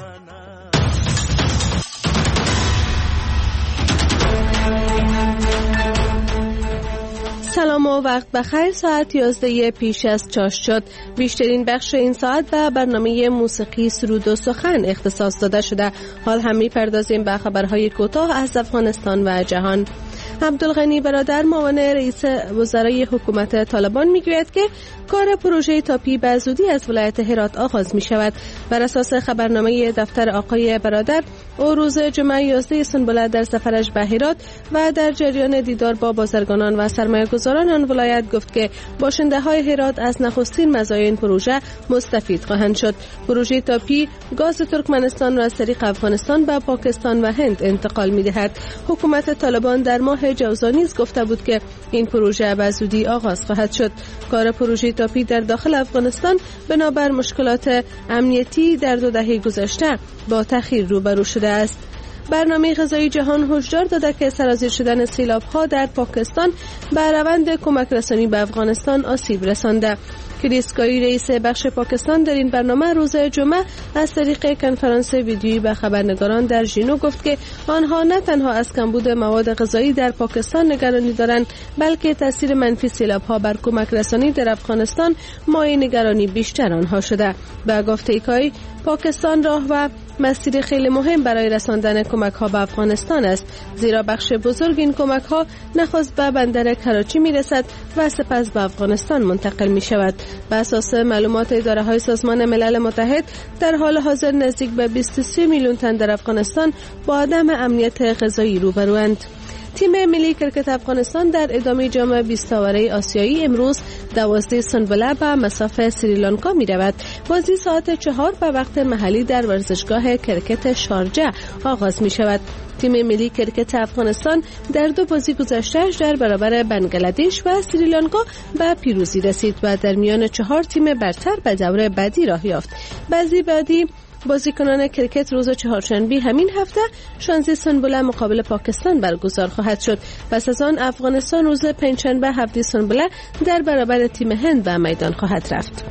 سلام و وقت بخیر. ساعت 11 پیش از چاش شد. بیشترین بخش این ساعت به برنامه موسیقی سرود و سخن اختصاص داده شده. حال هم می‌پردازیم به خبرهای کوتاه از افغانستان و جهان. عبدالغنی برادر معاون رئیس وزرای حکومت طالبان میگوید که کار پروژه تاپی به زودی از ولایت هرات آغاز می شود. بر اساس خبرنامه دفتر آقای برادر، او روز جمعه 11 سنبله در سفرش به هرات و در جریان دیدار با بازرگانان و سرمایه‌گذاران آن ولایت گفت که باشنده های هرات از نخستین مزایای این پروژه مستفید خواهند شد. پروژه تاپی گاز ترکمنستان را از طریق افغانستان به پاکستان و هند انتقال می دهد. حکومت طالبان در ماه جوزا نیز گفته بود که این پروژه به زودی آغاز خواهد شد. کار پروژه تاپی در داخل افغانستان بنابر مشکلات امنیتی در 2 دهه گذشته با تأخیر روبرو شده است. برنامه غذایی جهان هشدار داده که سرازیر شدن سیلاب‌ها در پاکستان به روند کمک رسانی به افغانستان آسیب رسانده. کریس گایی رئیس بخش پاکستان در این برنامه روز جمعه از طریق کنفرانس ویدیویی به خبرنگاران در ژینو گفت که آنها نه تنها از کمبود مواد غذایی در پاکستان نگرانی دارند، بلکه تاثیر منفی سیلاب‌ها بر کمک رسانی در افغانستان مایه نگرانی بیشتر آنها شده. به گفته گایی، پاکستان راه و مسیر خیلی مهم برای رساندن کمک‌ها به افغانستان است، زیرا بخش بزرگ این کمک‌ها نخست به بندر کراچی می‌رسد و سپس به افغانستان منتقل می‌شود. بر اساس معلومات اداره‌های سازمان ملل متحد، در حال حاضر نزدیک به 23 میلیون تن در افغانستان با عدم امنیت غذایی روبروند. تیم ملی کرکت افغانستان در ادامه جام 20 آوره آسیایی امروز 12 سنبله به مصاف سریلانکا می رود. بازی ساعت 4 به وقت محلی در ورزشگاه کرکت شارجه آغاز می شود. تیم ملی کرکت افغانستان در 2 بازی گذشته‌اش در برابر بنگلادش و سریلانکا به پیروزی رسید و در میان 4 تیم برتر به دور بعدی راه یافت. بعدی بازیکنان کرکت روز چهارشنبه همین هفته 16 سنبله مقابل پاکستان برگزار خواهد شد. پس از آن افغانستان روز پنجشنبه 7 سنبله در برابر تیم هند به میدان خواهد رفت.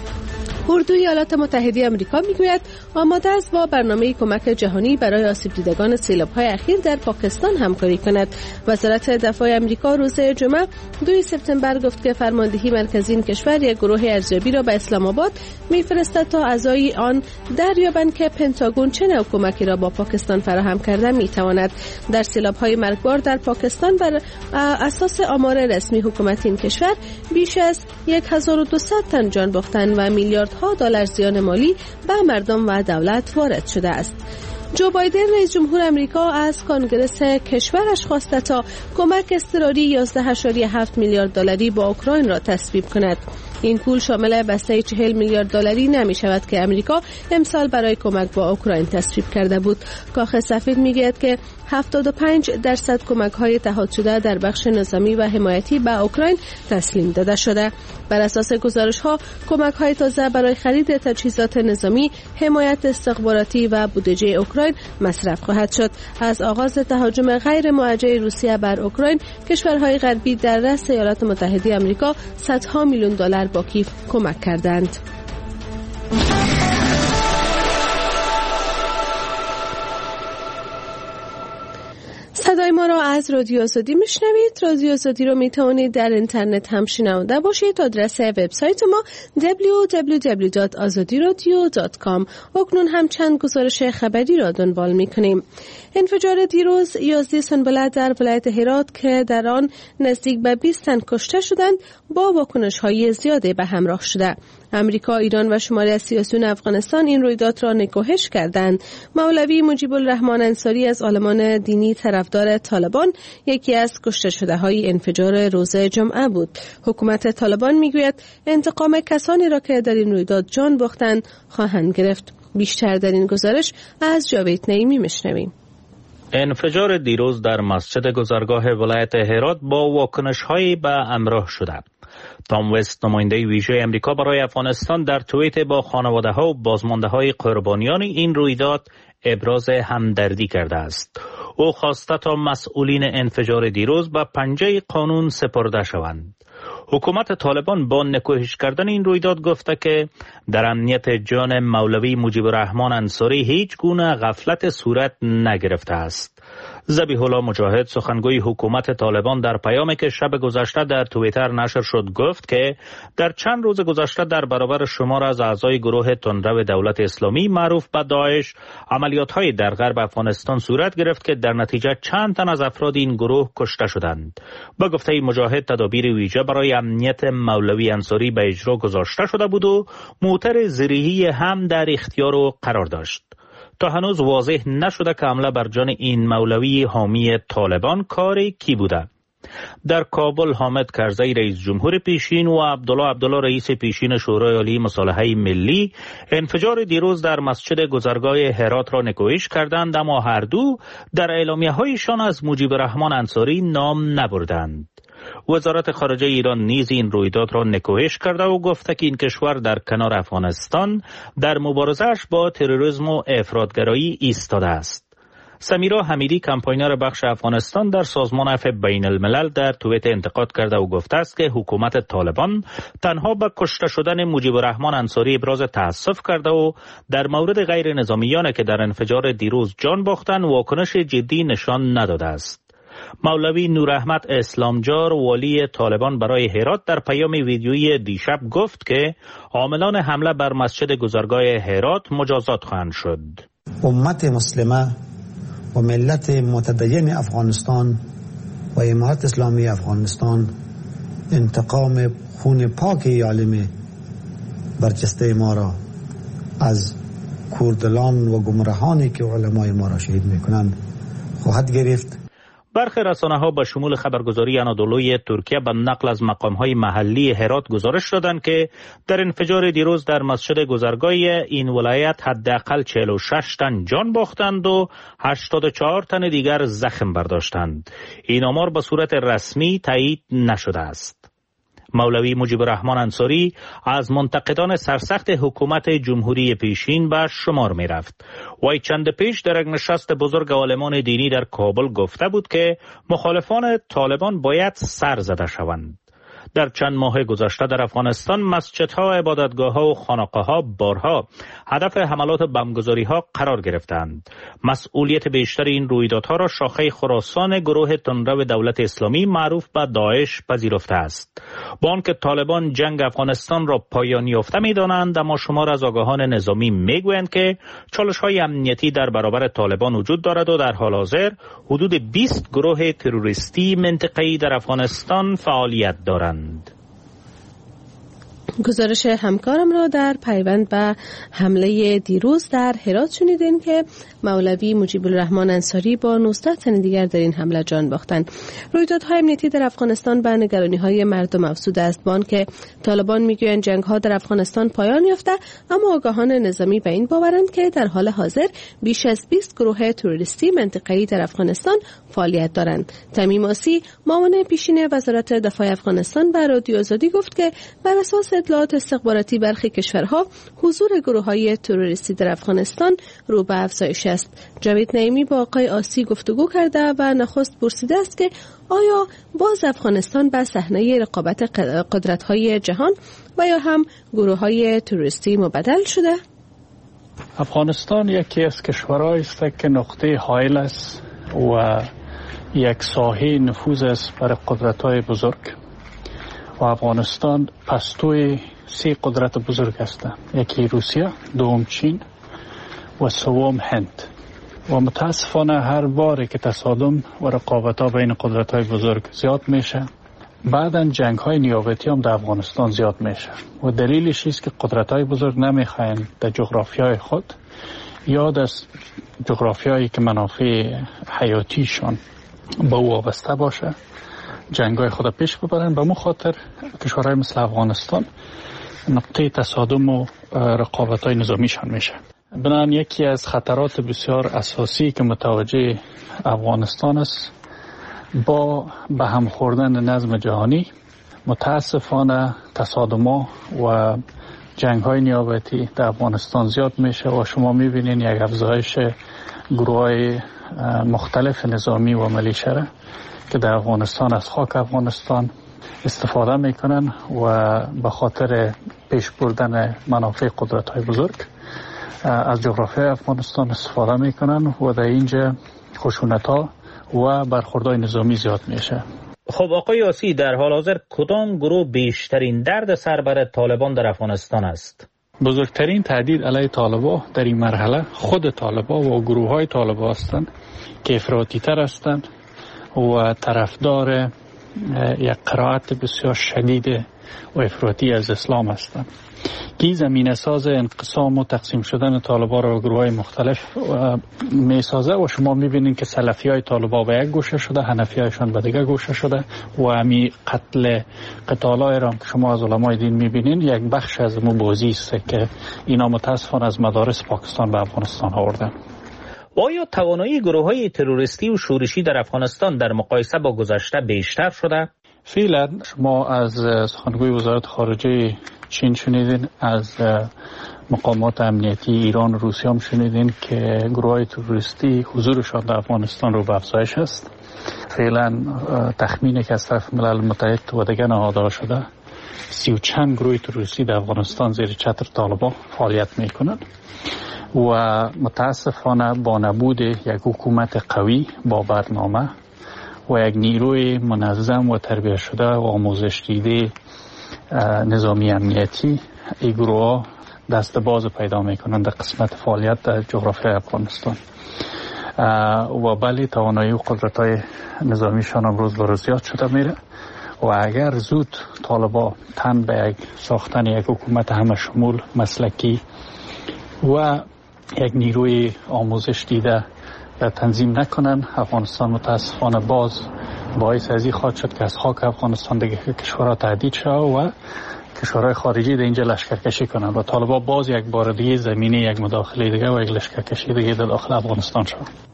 اردوی ایالات متحده آمریکا میگوید آماده است با برنامه کمک جهانی برای آسیب دیدگان سیلاب‌های اخیر در پاکستان همکاری کند. وزارت دفاع آمریکا روز جمعه 2 سپتامبر گفت که فرماندهی مرکزی این کشور یک گروه ارزیابی را به اسلام آباد میفرستد تا اعضای آن دریابند که پنتاگون چه نوع کمکی را با پاکستان فراهم کرده میتواند. در سیلاب‌های مرگبار در پاکستان بر اساس آمار رسمی حکومت این کشور بیش از 1200 تن جان باختن و میلیاردها دلار زیان مالی به مردم و دولت وارد شده است. جو بایدن رئیس جمهور آمریکا از کنگره کشورش خواسته تا کمک اضطراری 11.7 میلیارد دلاری با اوکراین را تصویب کند. این پول شامل بسته 40 میلیارد دلاری نمی شود که امریکا امسال برای کمک با اوکراین تصویب کرده بود. کاخ سفید میگوید که 75% کمک‌های اتحاد شده در بخش نظامی و حمایتی به اوکراین تسلیم داده شده. بر اساس گزارش‌ها، کمک‌های تازه برای خرید تجهیزات نظامی، حمایت استخباراتی و بودجه اوکراین مصرف خواهد شد. از آغاز تهاجم غیر موجه روسیه بر اوکراین، کشورهای غربی در رأس ایالات متحده آمریکا صدها میلیون دلار با کیف کمک کردند. صدای ما را از رادیو آزادی میشنوید. رادیو آزادی رو میتونید در اینترنت هم شنونده باشید. آدرس وبسایت ما www.azadiradio.com. اکنون هم چند گزارش خبری را دنبال میکنیم. انفجار دیروز 11 سنبله در ولایت هرات که در آن نزدیک به 20 تن کشته شدند با واکنش‌های زیادی به همراه شده. امریکا، ایران و شماری از سیاسیون افغانستان این رویداد را نکوهش کردند. مولوی مجیب الرحمن انصاری از عالمان دینی طرفدار طالبان یکی از کشته شده‌های انفجار روز جمعه بود. حکومت طالبان میگوید انتقام کسانی را که در این رویداد جان باختند خواهند گرفت. بیشتر در این گزارش از جاوید نعیمی میشنویم. انفجار دیروز در مسجد گذرگاه ولایت هرات با واکنش‌هایی به همراه شده. تام وست، نماینده ویژه امریکا برای افغانستان، در توییت با خانواده‌ها و بازمانده‌های قربانیان این رویداد ابراز همدردی کرده است. او خواسته تا مسئولین انفجار دیروز به پنجه قانون سپرده شوند. حکومت طالبان با نکوهش کردن این رویداد گفته که در امنیت جان مولوی مجیب الرحمن انصاری هیچ گونه غفلت صورت نگرفته است. ذبیح الله مجاهد سخنگوی حکومت طالبان در پیامی که شب گذشته در توییتر نشر شد گفت که در چند روز گذشته در برابر شمار از اعضای گروه تندرو دولت اسلامی معروف به داعش عملیات‌های در غرب افغانستان صورت گرفت که در نتیجه چند تن از افراد این گروه کشته شدند. با گفته مجاهد تدابیر ویژه برای امنیت مولوی انصاری به اجرا گذاشته شده بود و موتر زرهی هم در اختیار او قرار داشت. تا هنوز واضح نشده که حمله بر جان این مولوی حامی طالبان کاری کی بوده. در کابل حامد کرزی رئیس جمهور پیشین و عبدالله رئیس پیشین شورای عالی مصالحه ملی انفجار دیروز در مسجد گذرگاه هرات را نکوهش کردند، اما هر دو در اعلامیه‌هایشان از مجیب الرحمن انصاری نام نبردند. وزارت خارجه ایران نیز این رویداد را نکوهش کرده و گفته که این کشور در کنار افغانستان در مبارزه‌اش با تروریسم و افراطگرایی ایستاده است. سمیرا حمیدی کمپاینر بخش افغانستان در سازمان عفو بین الملل در توییت انتقاد کرده و گفته است که حکومت طالبان تنها به کشته شدن مجیب الرحمن انصاری ابراز تأسف کرده و در مورد غیر نظامیان که در انفجار دیروز جان باختند واکنش جدی نشان نداده است. مولوی نوراحمد اسلامجار والی طالبان برای هرات در پیام ویدیویی دیشب گفت که عاملان حمله بر مسجد گذرگاه هرات مجازات خواهند شد. امت مسلمه و ملت متدین افغانستان و امارت اسلامی افغانستان انتقام خون پاک عالم برجسته ما را از کوردلان و گمراهانی که علمای ما را شهید میکنند خواهد گرفت. برخی رسانه‌ها به شمول خبرگزاری انادولوی ترکیه به نقل از مقام‌های محلی هرات گزارش دادند که در انفجار دیروز در مسجد گذرگاه این ولایت حداقل 46 تن جان باختند و 84 تن دیگر زخم برداشتند. این آمار به صورت رسمی تایید نشده است. مولوی مجیب الرحمن انصاری از منتقدان سرسخت حکومت جمهوری پیشین به شمار می رفت. وی چند پیش در یک نشست بزرگ عالمان دینی در کابل گفته بود که مخالفان طالبان باید سر زده شوند. در چند ماه گذشته در افغانستان مسجدها، عبادتگاهها و خانقاه‌ها بارها هدف حملات بمبگذاری‌ها قرار گرفتند. مسئولیت بیشتر این رویدادها را شاخه خراسان گروه تندرو دولت اسلامی معروف به داعش پذیرفته است. با آنکه طالبان جنگ افغانستان را پایان یافته می‌دانند، اما شمار از آگاهان نظامی می‌گویند که چالش‌های امنیتی در برابر طالبان وجود دارد و در حال حاضر حدود 20 گروه تروریستی منطقه‌ای در افغانستان فعالیت دارند. گزارش همکارم را در پیوند به حمله دیروز در هرات شنیدین که مولوی مجیب الرحمن انصاری با 19 تن دیگر در این حمله جان باختند. رویدادهای امنیتی در افغانستان به نگرانی‌های مردم افزوده است. با آنکه طالبان میگویند جنگ‌ها در افغانستان پایان یافته، اما آگاهان نظامی به این باورند که در حال حاضر بیش از 20 گروه تروریستی منطقه‌ای در افغانستان فعالیت دارند. تمیم آسی معاون پیشین وزارت دفاع افغانستان به رادیو آزادی گفت که بر اساس اطلاعات استخباراتی برخی کشورها حضور گروه‌های تروریستی در افغانستان رو به افزایش است. جاوید نعیمی با آقای آسی گفتگو کرده و نخست پرسیده است که آیا باز افغانستان به صحنه رقابت قدرت‌های جهان و یا هم گروه‌های تروریستی مبدل شده؟ افغانستان یکی از کشورهایی است که نقطه حائل است و یک ساحه نفوذ است برای قدرت‌های بزرگ. و افغانستان پستوی 3 قدرت بزرگ هستند. یکی روسیه، دوم چین و سوم هند. و متاسفانه هر باری که تصادم و رقابت‌ها بین قدرت‌های بزرگ زیاد میشه، بعداً جنگ‌های نیابتی هم در افغانستان زیاد میشه. و دلیلش است که قدرت‌های بزرگ نمیخواین در جغرافیای خود یا در جغرافیایی که منافع حیاتیشان به او وابسته باشه جنگ‌های خود پیش ببرن. به خاطر کشورهای مثل افغانستان نقطه تصادم و رقابت‌های نظامیشان میشه. بنابراین یکی از خطرات بسیار اساسی که متوجه افغانستان است با به هم خوردن نظم جهانی، متاسفانه تصادم‌ها و جنگ‌های نیابتی در افغانستان زیاد میشه و شما می‌بینید یک افزایش گروه‌های مختلف نظامی و ملیشه که در افغانستان از خاک افغانستان استفاده میکنن و به خاطر پیش بردن منافع قدرت‌های بزرگ از جغرافیای افغانستان استفاده میکنن و در اینجا خشونت‌ها و برخوردهای نظامی زیاد میشه. خب آقای یاسی، در حال حاضر کدام گروه بیشترین درد سر بر طالبان در افغانستان است؟ بزرگترین تهدید علیه طالبان در این مرحله خود طالبان و گروه‌های طالبان هستند که افراطی‌تر هستند و طرفدار یک قرائت بسیار شدید و افراطی از اسلام هستند. کی زمینه ساز انقسام و تقسیم شدن طالبان را به گروه‌های مختلف میسازه و شما میبینید که سلفی‌های طالبان به یک گوشه شده، حنفی‌هایشان به دیگر گوشه شده و همین قتال‌های را که شما از علمای دین میبینید یک بخش از مبازی است که اینا متاسفانه از مدارس پاکستان به افغانستان آوردن. آیا توانایی گروه‌های تروریستی و شورشی در افغانستان در مقایسه با گذشته بیشتر شده؟ فعلا شما از سخنگوی وزارت خارجه چین شنیدین، از مقامات امنیتی ایران و روسیه هم شنیدین که گروه‌های تروریستی حضورشان در افغانستان رو به افزایش است. فعلا تخمینی که از طرف ملل متحد و دیگر نهادها شده 30 و چند گروه تروریستی در افغانستان زیر چتر طالبان فعالیت میکنند و متاسفانه با نبود یک حکومت قوی با برنامه و یک نیروی منظم و تربیت شده و آموزش دیده نظامی امنیتی، این گروه دست باز پیدا میکنند در قسمت فعالیت در جغرافیای افغانستان و بلی توانایی و قدرت‌های نظامیشان هم روز به روز زیاد شده میره و اگر زود طالبان تن به یک ساختن یک حکومت همه شمول مسلکی و یک نیروی آموزش دیده در تنظیم نکنن، افغانستان متاسفانه باز باعث ازی خواهد شد که از خاک افغانستان دیگه کشورها تهدید شد و کشورهای خارجی در اینجا لشکرکشی کنند و طالبان باز یک بار دیگه زمینه یک مداخله دیگه و یک لشکرکشی دیگه در داخل افغانستان شد.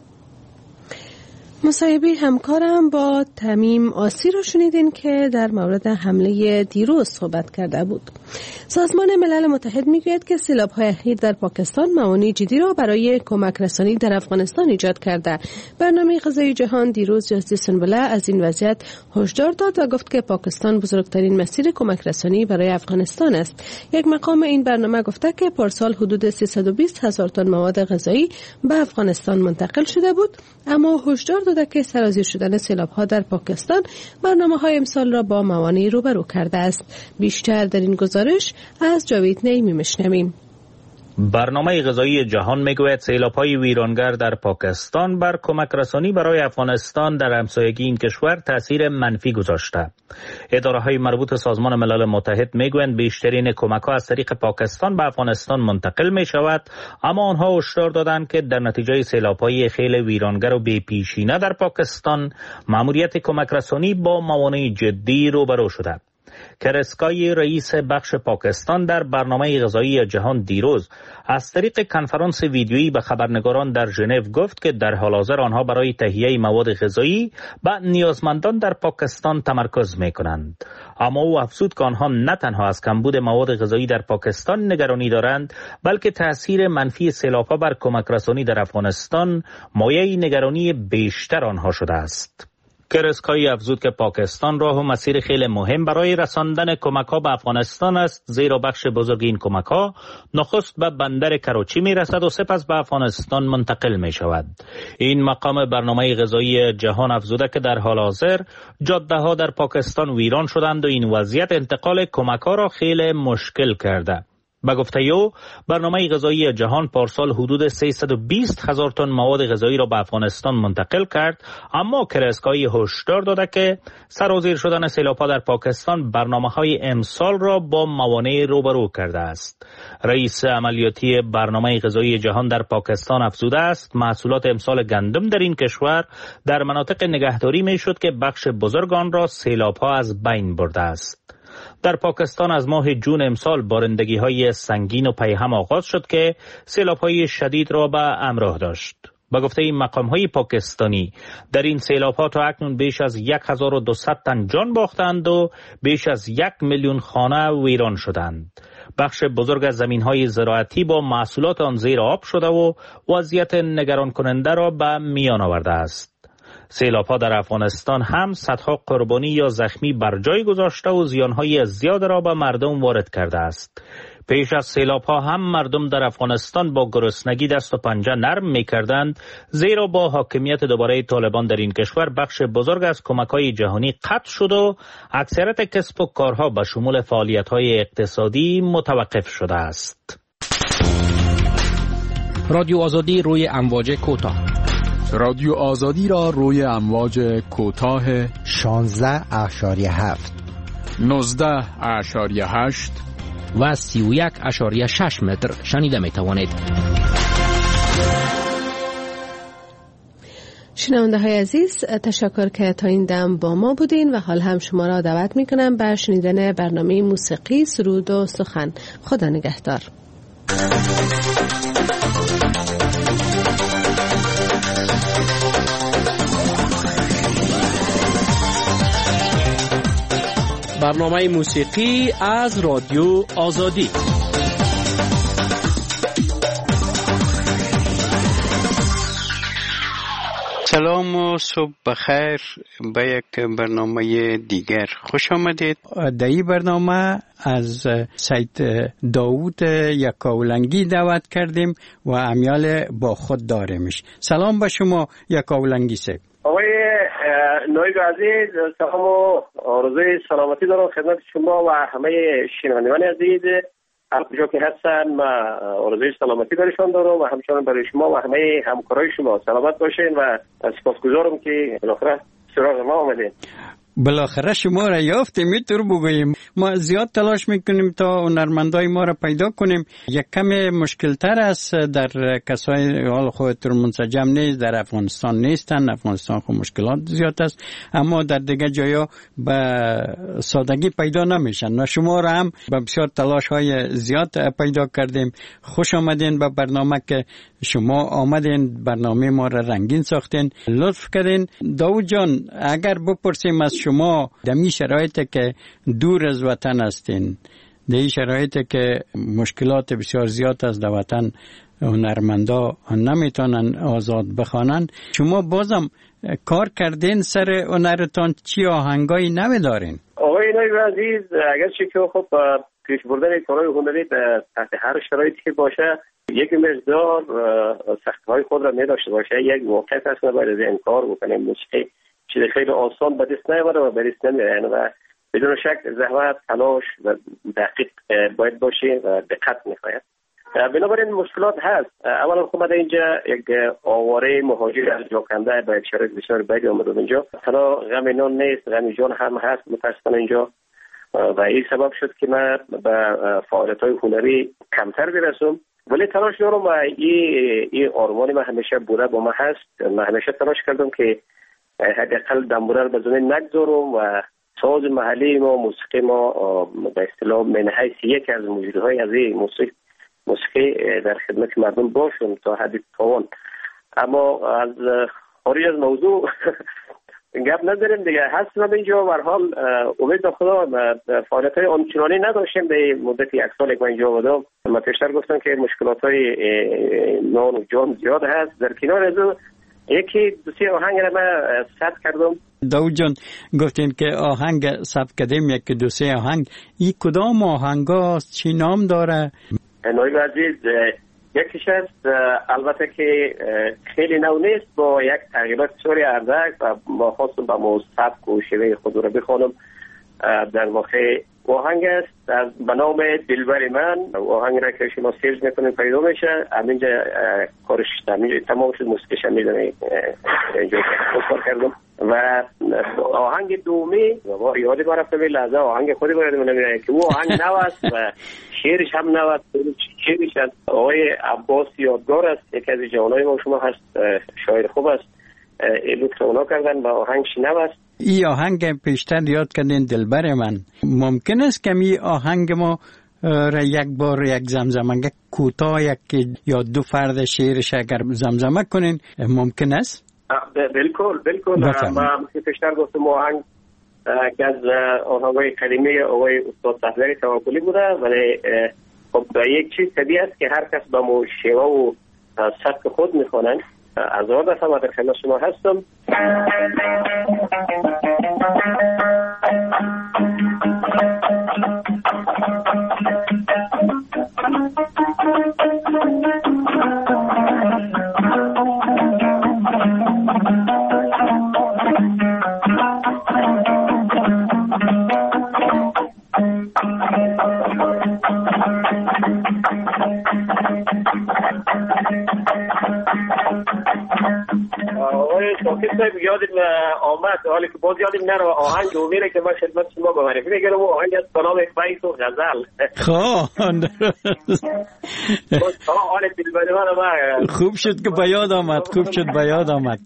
مصاحبه همکارم با تمیم آسی رو شنیدین که در مورد حمله دیروز صحبت کرده بود. سازمان ملل متحد میگوید که سیلاب‌های اخیر در پاکستان موانع جدی را برای کمک رسانی در افغانستان ایجاد کرده. برنامه غذایی جهان دیروز جستی سنبله از این وضعیت هشدار داد و گفت که پاکستان بزرگترین مسیر کمک رسانی برای افغانستان است. یک مقام این برنامه گفته که پارسال حدود 320,000 تن مواد غذایی به افغانستان منتقل شده بود، اما هشدار داده که سرازیر شدن سیلاب‌ها در پاکستان برنامه‌های امسال را با موانع روبرو کرده است. بیشتر در این گزارش از جاوید نیمی میشنویم. برنامه غذایی جهان میگوید سیلاب‌های ویرانگر در پاکستان بر کمک رسانی برای افغانستان در همسایگی این کشور تاثیر منفی گذاشته. اداره‌های مربوط سازمان ملل متحد میگویند بیشترین کمک‌ها از طریق پاکستان به افغانستان منتقل می‌شود، اما آنها هشدار دادند که در نتیجه سیلاب‌های خیلی ویرانگر و بی‌پیشینه در پاکستان مأموریت کمک رسانی با موانع جدی روبرو شده. کرسکای رئیس بخش پاکستان در برنامه غذایی جهان دیروز از طریق کنفرانس ویدیویی به خبرنگاران در ژنو گفت که در حال حاضر آنها برای تهیه مواد غذایی به نیازمندان در پاکستان تمرکز می‌کنند. اما او افزود که آنها نه تنها از کمبود مواد غذایی در پاکستان نگرانی دارند، بلکه تأثیر منفی سیلاب‌ها بر کمک رسانی در افغانستان مایه نگرانی بیشتر آنها شده است. کرسکایی افزود که پاکستان راه و مسیر خیلی مهم برای رساندن کمک‌ها به افغانستان است، زیرا بخش بزرگ این کمک‌ها نخست به بندر کراچی می‌رسد و سپس به افغانستان منتقل می‌شود. این مقام برنامه غذایی جهان افزوده که در حال حاضر جاده‌ها در پاکستان ویران شدند و این وضعیت انتقال کمک‌ها را خیلی مشکل کرده. به گفته او برنامه غذایی جهان پارسال حدود 320,000 تن مواد غذایی را به افغانستان منتقل کرد، اما کرسکایی هشدار داده که سرازیر شدن سیلاب‌ها در پاکستان برنامه‌های امسال را با موانع روبرو کرده است. رئیس عملیاتی برنامه غذایی جهان در پاکستان افزوده است محصولات امسال گندم در این کشور در مناطق نگهداری می‌شد که بخش بزرگ آن را سیلاب‌ها از بین برده است. در پاکستان از ماه جون امسال بارندگی‌های سنگین و پیهم آغاز شد که سیلاب‌های شدید را به همراه داشت. به گفته این مقام‌های پاکستانی در این سیلاب‌ها تا اکنون بیش از 1200 تن جان باختند و بیش از 1 میلیون خانه ویران شدند. بخش بزرگ از زمین‌های زراعتی با محصولات آن زیر آب شده و وضعیت نگران کننده را به میان آورده است. سیلاب‌ها در افغانستان هم صدها قربانی یا زخمی بر جای گذاشته و زیانهای زیاد را به مردم وارد کرده است. پیش از سیلاب‌ها هم مردم در افغانستان با گرسنگی دست و پنجه نرم می‌کردند، زیرا با حاکمیت دوباره طالبان در این کشور بخش بزرگ از کمک‌های جهانی قطع شد و اکثریت کسب و کارها به شمول فعالیت‌های اقتصادی متوقف شده است. رادیو آزادی روی امواج کوتاه. رادیو آزادی را روی امواج کوتاه 16.7 19.8 و 31.6 متر شنیده می توانید. شنونده های عزیز، تشکر که تا این دم با ما بودین و حال هم شما را دعوت می کنم به شنیدن برنامه موسیقی سرود و سخن. خدا نگهدار. برنامه موسیقی از رادیو آزادی. سلام و صبح بخیر به یک برنامه دیگر خوش آمدید. در این برنامه از سید داوود یکاولنگی دعوت کردیم و امیال با خود داریمش. سلام به شما یکاولنگی صاحب. آقای نایب عزیز، سلام و آرزوی سلامتی دارم خدمت شما و همه شنوندگان عزیز. هر کجا که هستن من آرزوی سلامتی برایشان دارم و همچنان برای شما و همه همکارای شما سلامت باشین و سپاسگزارم که بالاخره سراغ ما آمدین. بالاخره شما را یافتیم، اینطور بگوییم. ما زیاد تلاش میکنیم تا هنرمندای ما را پیدا کنیم. یک کم مشکل تر است در کسای حال خودتون منسجم نیست، در افغانستان نیستن. افغانستان خود مشکلات زیاد است، اما در دیگه جایا به سادگی پیدا نمیشن و شما را هم به بسیار تلاش های زیاد پیدا کردیم. خوش آمدین به برنامه که شما آمدین، برنامه ما را رنگین ساختین، لطف کردین. داوود جان، اگر بپرسیم از شما در این شرایطی که دور از وطن هستین، در این شرایطی که مشکلات بسیار زیاد از در وطن هنرمندا نمیتونن آزاد بخوانن، شما بازم کار کردین سر هنرتان؟ چی آهنگایی نوی دارین؟ آقای نایب عزیز، اگرچه که خب پیش بردن کارهای هنری تحت هر شرایطی که باشه یک مقدار سختی‌های خود را می‌داشته باشه، یک موقعیت هست باید از این کار بکنیم. موسیقی چیز خیلی آسان به دست نمیاره و به دست نمیاره و بدون شک زحمت، تلاش و دقیق باید باشه و دقت می‌خواهد. بنابراین مشکلات هست. اولا خب من اینجا یک آواره مهاجر از جاکنده با یک شرایط بسیار بدی آمدم اینجا. تنها غم نان نیست، غم جان هم هست متاسفانه اینجا و این سبب شد که من به فعالیت‌های هنری کمتر برسم. ولی تلاش دارم و این آرمانی من همیشه بوده با من هست. من همیشه تلاش کردم که حداقل دنبوره رو به زمین نگذارم و ساز محلی ما، موسیقی ما به اصطلاح من حیث یک از موجودهای از این موسیقی در خدمت مردم باشم تا حد توان. اما از خارج از موضوع گپ نداریم دیگه. هستم اینجا و هر حال امید به خدا فعالیت‌های آنچنانی نداشتیم در مدت یک سال که من اینجا بودم. من پیشتر گفتم که مشکلات‌های نان و جان زیاد هست. در کنار از یکی دو سه آهنگ را من ثبت کردم. داوود جان گفتین که آهنگ ثبت کردیم، یک دو سه آهنگ. این کدام آهنگاست؟ چی نام داره؟ نایب عزیز، یکیش است البته که خیلی نو نیست، با یک تغییرات بسیاری اندک و ما خواستم با سبک و شیوه خود را بخوانم. در واقع آهنگ است به نام دلبر من. آهنگ را که شما سرچ میکنید پیدا میشه. همینجا کارش تمام شد، موسیقیش هم میدونید اینجا کار کردم. و آهنگ دومی یادی ما رفته به لحظه آهنگ خودی باید نمیدونم که او آهنگ نو است و شعرش هم نو است. شعرش از آقای عباس یادگار است، یکی از جوانای ما شما هست، شاعر خوب است. لطف اونا کردن و آهنگش نو است. این آهنگ پیشتر یاد کردین دلبر من. ممکن است که این آهنگ ما را یک بار یک زمزمه کوتاه یک یا دو فرد شعرش اگر زمزمه کنین ممکن است؟ بالکل. ما پیشتر گفتم آهنگ که از آهنگای قدیمی آقای استاد صفدری توکلی بوده، ولی خب یک چیز طبیعی است که هر کس با شیوه و سبک خود میخوانند از آن دفعه من در خدمت شما هستم. یادم آمد حالی که باز یادم نره آهنگ امیره که من خدمت شما به معرفی میگیرم و آهنگ از کلام بیت و غزل. حال دلبر من خوب شد که به یاد آمد، خوب شد به یاد آمد.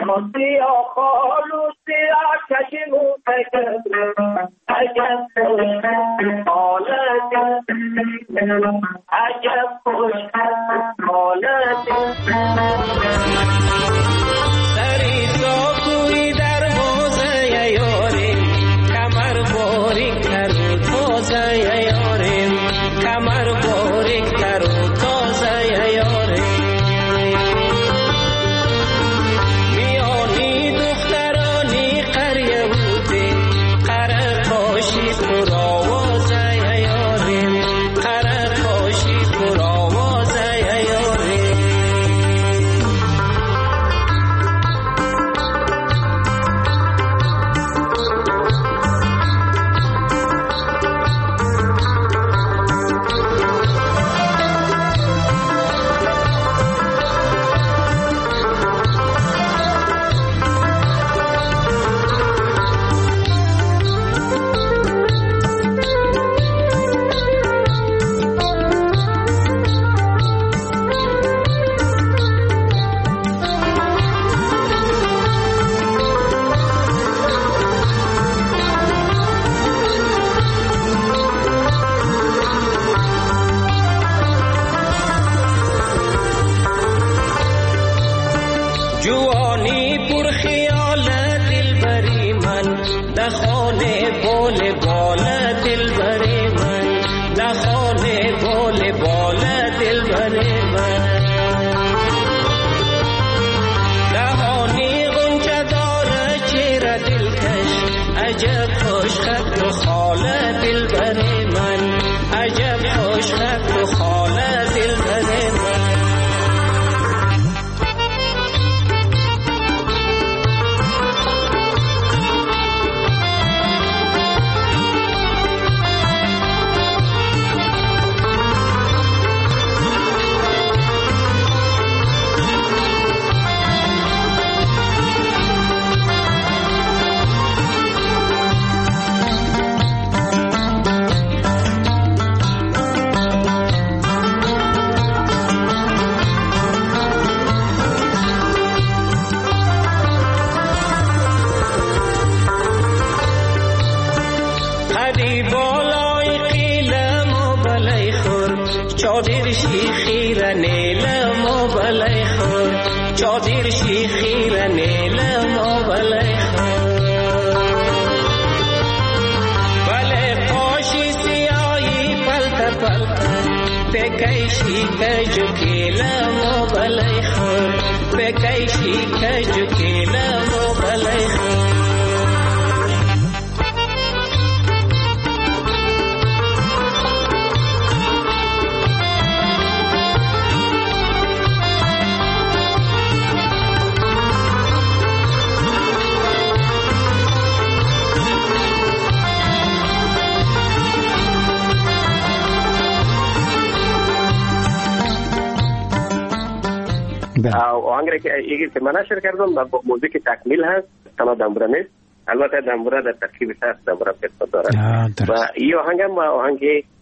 آهنگی که من نشر کردم با موزیک تکمیل هست، تنها دنبوره نیست. البته دنبوره در ترکیبش هست، دنبوره قسمت داره و این آهنگ هم آهنگ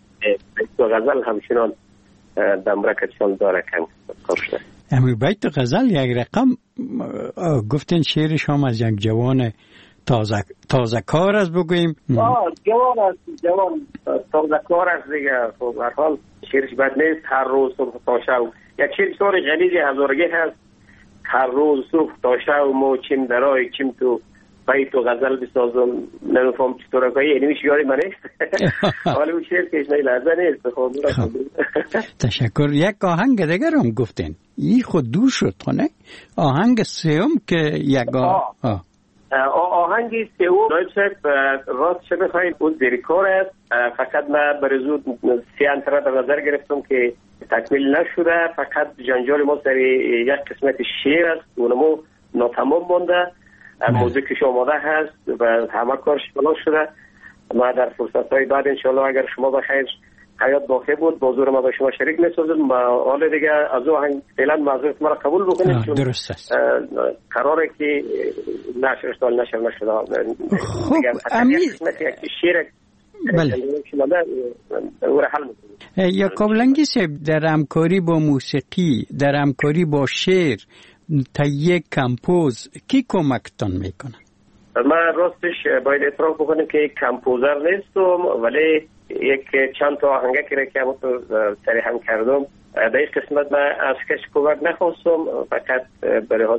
غزل همچنان دنبوره کشان داره کنگ. امی بیت غزل یک رقم گفتین شعرش هم از یک جوان تازه کار است بگوییم. جوان تازه کار است دیگه. خب هر حال شعرش بد نیست. هر روز صبح تا شب یک شعر غلیظ هزارگی هست. هر روز صبح تا شب ما چیم درای چیم تو بیت و غزل بسازم نمیفهم چطور که اینمیش یاری منه حالا اون شعر که اشنایی لحظه نیست. تشکر. یک آهنگ دیگر هم گفتین این خود دور شد خونه آهنگ سیوم که یک آهنگ سیوم نایب صاحب راست چه بخواید اون زیرکار است، فقط من برزود 3 انتره در نظر گرفتم که تکمیل نشده، فقط جنجال ما سر یک قسمت شعر است اونمو ناتمام مانده، موزیکش آماده هست و همه کارش بلند شده. ما در فرصت‌های بعد انشالله اگر شما بخیر حیات باقی بود بازور ما با شما شریک می‌سازم. ما حالا دیگه از آهنگ فعلا معذرت مرا قبول بکنید چون درست است قراره که نشر نشده. خب امیر شعر بله یعقوب لنگی صاحب در همکاری با موسیقی در همکاری با شعر تهیه کمپوز کی کمکتان میکنه؟ من راستش باید اعتراف بکنم که کمپوزر نیستم ولی یک چند تا آهنگه که هم سری هم کردم در این قسمت من از کش کمک نخواستم، فقط به لحاظ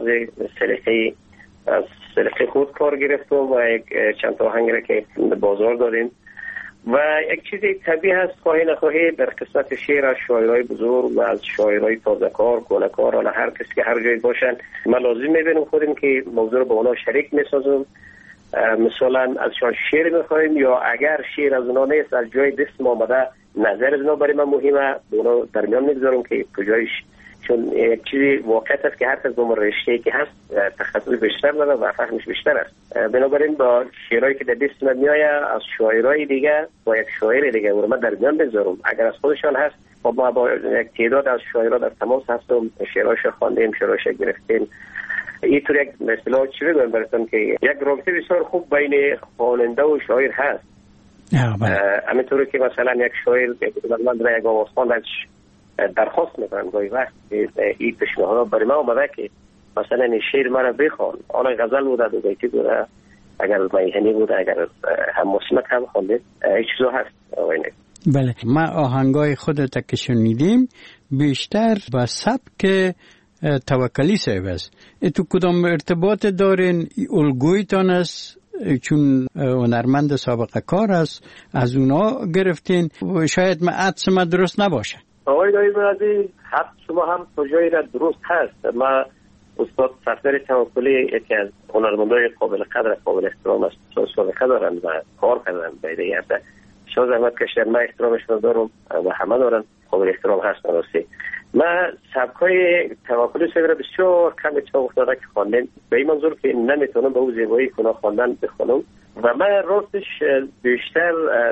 سلیقه خود کار گرفتم و یک چند تا آهنگ که بازار دادیم و یک چیزی طبیعی هست خواهی نخواهی در قسمت شعر از شاعرای بزرگ و از شاعرای تازه‌کار گله‌کار حالا هر کسی که هر جایی باشن من لازم میبینم خودم که موضوع رو با اونا شریک میسازم. مثلا ازشان شعر میخوایم یا اگر شعر از اونا نیست از جای دست آمده نظر از اونا برای من مهمه اونا در میان میگذارم که کجایش، چون یک چیزی واقعیت است که هر کس با رشته‌ای که هست تخصص بیشتر داره و فهمش بیشتر است. بنابراین با شعرهایی که در دست من میآید از شاعرای دیگه با یک شاعر دیگه رو من در میان بذارم اگر از خودشان هست ما با یک تعداد از شاعرها در تماس هستم، شعرهاش خواندیم شعرهاش گرفتیم. اینطور یک مثلا چی بگم براتون که یک رابطه بسیار خوب بین خواننده و شاعر هست. همینطوری که مثلا یک شاعر من در یک آوازخوان درخواست میکنم گاهی وقت این پیشنهاد برای من اومده که مثلا این شعر مرا بخوان، حالا غزل بوده دو بیتی بوده اگر میهنی بوده اگر هم موسیقی هم خوانده این چیزا هست. بله ما آهنگای خودت که شنیدیم بیشتر با سبک توکلی صاحب است. تو کدام ارتباط دارین؟ الگویتان است چون هنرمند سابقه کار است از اونا گرفتین؟ شاید من عدس ما درست نباشه. آقای دایبرادی حد شما هم کجایی را درست هست. ما استاد صفدر توکلی یکی از هنرمندای قابل قدر قابل احترام است، سابقه دارن و کار کردن بیده یفته شما زحمت کشتن، من احترامش دارم و همه دارن قابل احترام هست. راستی من سبکای توکلی صاحب را بسیار کم اتفاق افتاده که خواندم به این منظور که نمیتونم به اون زیبایی که اونا خواندن بخونم و من راستش بیشتر